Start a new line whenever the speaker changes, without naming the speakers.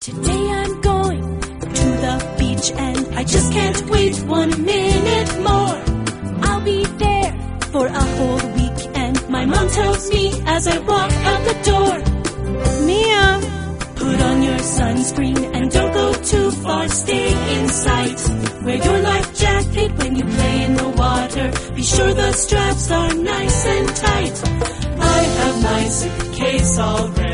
Today I'm going to the beach and I just can't wait 1 minute more. I'll be there for a whole week and my mom tells me as I walk out the door, Mia, put on your sunscreen and don't go too far, stay in sight. Wear your life jacket when you play in the water, be sure the straps are nice and tight. I have my suitcase all ready.